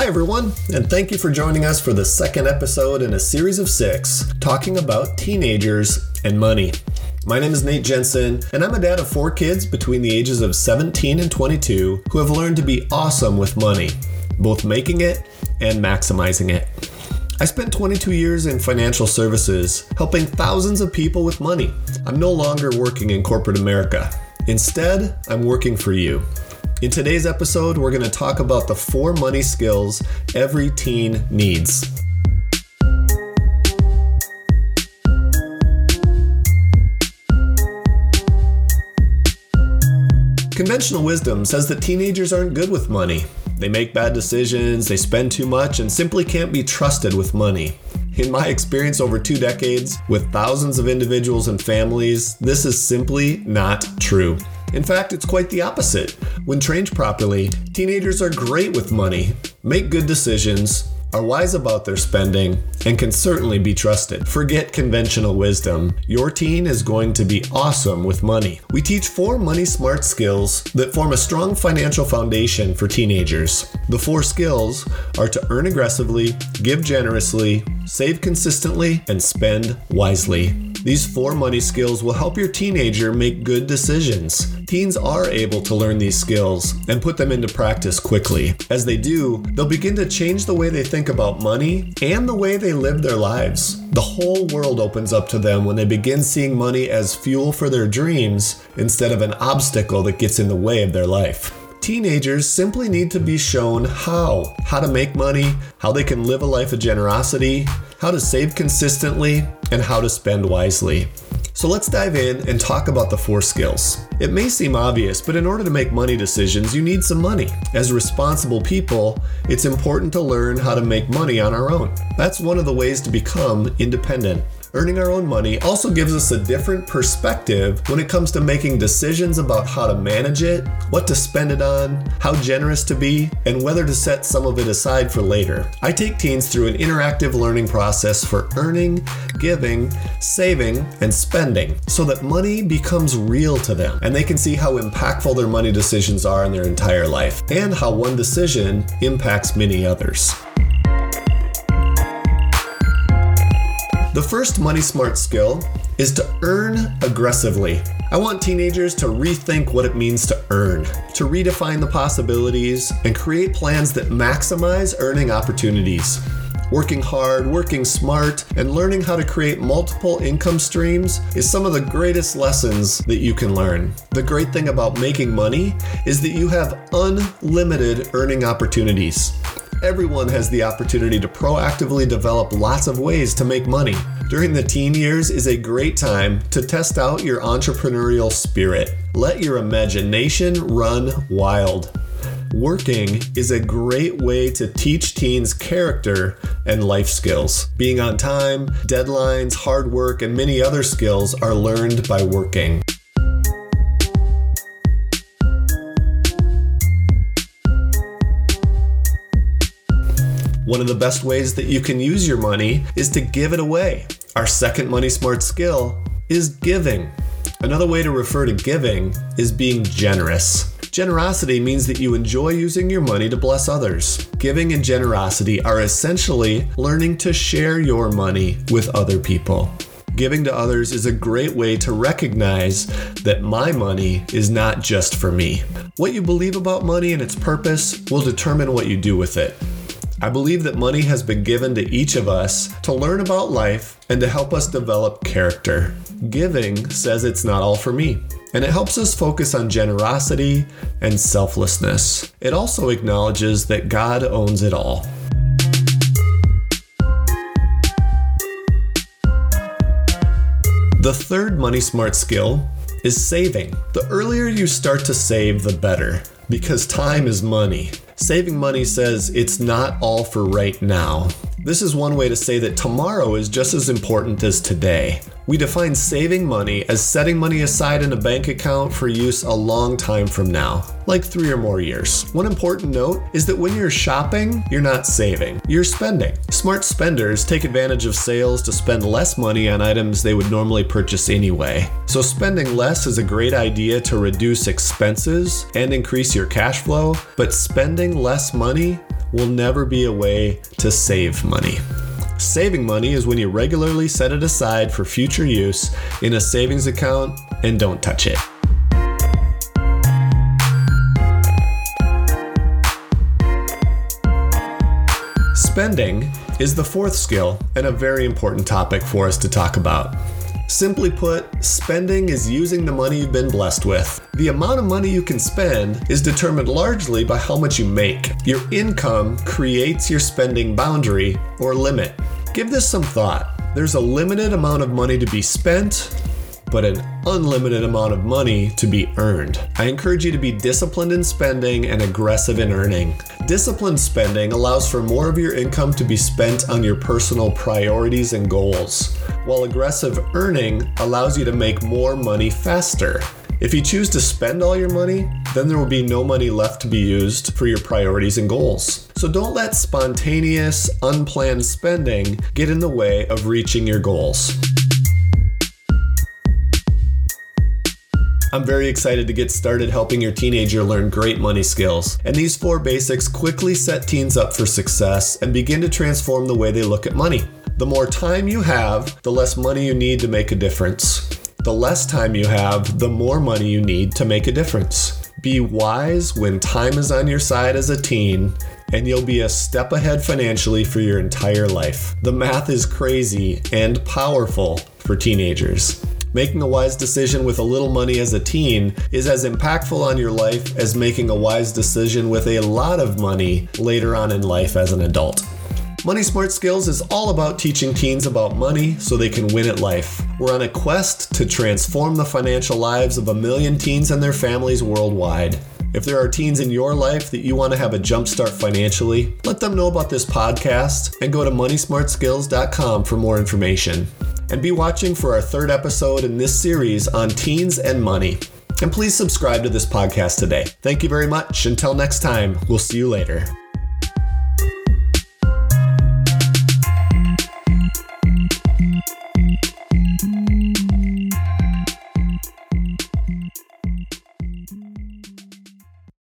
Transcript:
Hi everyone, and thank you for joining us for the second episode in a series of 6 talking about teenagers and money. My name is Nate Jensen, and I'm a dad of 4 kids between the ages of 17 and 22 who have learned to be awesome with money, both making it and maximizing it. I spent 22 years in financial services, helping thousands of people with money. I'm no longer working in corporate America. Instead, I'm working for you. In today's episode, we're going to talk about the 4 money skills every teen needs. Conventional wisdom says that teenagers aren't good with money. They make bad decisions, they spend too much, and simply can't be trusted with money. In my experience over 2 decades, with thousands of individuals and families, this is simply not true. In fact, it's quite the opposite. When trained properly, teenagers are great with money, make good decisions, are wise about their spending, and can certainly be trusted. Forget conventional wisdom. Your teen is going to be awesome with money. We teach 4 money smart skills that form a strong financial foundation for teenagers. The 4 skills are to earn aggressively, give generously, save consistently, and spend wisely. These 4 money skills will help your teenager make good decisions. Teens are able to learn these skills and put them into practice quickly. As they do, they'll begin to change the way they think about money and the way they live their lives. The whole world opens up to them when they begin seeing money as fuel for their dreams instead of an obstacle that gets in the way of their life. Teenagers simply need to be shown how to make money, how they can live a life of generosity, how to save consistently, and how to spend wisely. So let's dive in and talk about the 4 skills. It may seem obvious, but in order to make money decisions, you need some money. As responsible people, it's important to learn how to make money on our own. That's one of the ways to become independent. Earning our own money also gives us a different perspective when it comes to making decisions about how to manage it, what to spend it on, how generous to be, and whether to set some of it aside for later. I take teens through an interactive learning process for earning, giving, saving, and spending so that money becomes real to them and they can see how impactful their money decisions are in their entire life and how one decision impacts many others. The first money smart skill is to earn aggressively. I want teenagers to rethink what it means to earn, to redefine the possibilities, and create plans that maximize earning opportunities. Working hard, working smart, and learning how to create multiple income streams is some of the greatest lessons that you can learn. The great thing about making money is that you have unlimited earning opportunities. Everyone has the opportunity to proactively develop lots of ways to make money. During the teen years is a great time to test out your entrepreneurial spirit. Let your imagination run wild. Working is a great way to teach teens character and life skills. Being on time, deadlines, hard work, and many other skills are learned by working. One of the best ways that you can use your money is to give it away. Our second money smart skill is giving. Another way to refer to giving is being generous. Generosity means that you enjoy using your money to bless others. Giving and generosity are essentially learning to share your money with other people. Giving to others is a great way to recognize that my money is not just for me. What you believe about money and its purpose will determine what you do with it. I believe that money has been given to each of us to learn about life and to help us develop character. Giving says it's not all for me, and it helps us focus on generosity and selflessness. It also acknowledges that God owns it all. The third money smart skill is saving. The earlier you start to save, the better, because time is money. Saving money says it's not all for right now. This is one way to say that tomorrow is just as important as today. We define saving money as setting money aside in a bank account for use a long time from now, like 3 or more years. One important note is that when you're shopping, you're not saving, you're spending. Smart spenders take advantage of sales to spend less money on items they would normally purchase anyway. So spending less is a great idea to reduce expenses and increase your cash flow, but spending less money will never be a way to save money. Saving money is when you regularly set it aside for future use in a savings account and don't touch it. Spending is the fourth skill and a very important topic for us to talk about. Simply put, spending is using the money you've been blessed with. The amount of money you can spend is determined largely by how much you make. Your income creates your spending boundary or limit. Give this some thought. There's a limited amount of money to be spent, but an unlimited amount of money to be earned. I encourage you to be disciplined in spending and aggressive in earning. Disciplined spending allows for more of your income to be spent on your personal priorities and goals, while aggressive earning allows you to make more money faster. If you choose to spend all your money, then there will be no money left to be used for your priorities and goals. So don't let spontaneous, unplanned spending get in the way of reaching your goals. I'm very excited to get started helping your teenager learn great money skills. And these 4 basics quickly set teens up for success and begin to transform the way they look at money. The more time you have, the less money you need to make a difference. The less time you have, the more money you need to make a difference. Be wise when time is on your side as a teen, and you'll be a step ahead financially for your entire life. The math is crazy and powerful for teenagers. Making a wise decision with a little money as a teen is as impactful on your life as making a wise decision with a lot of money later on in life as an adult. Money Smart Skills is all about teaching teens about money so they can win at life. We're on a quest to transform the financial lives of 1 million teens and their families worldwide. If there are teens in your life that you want to have a jumpstart financially, let them know about this podcast and go to moneysmartskills.com for more information. And be watching for our 3rd episode in this series on teens and money. And please subscribe to this podcast today. Thank you very much. Until next time, we'll see you later.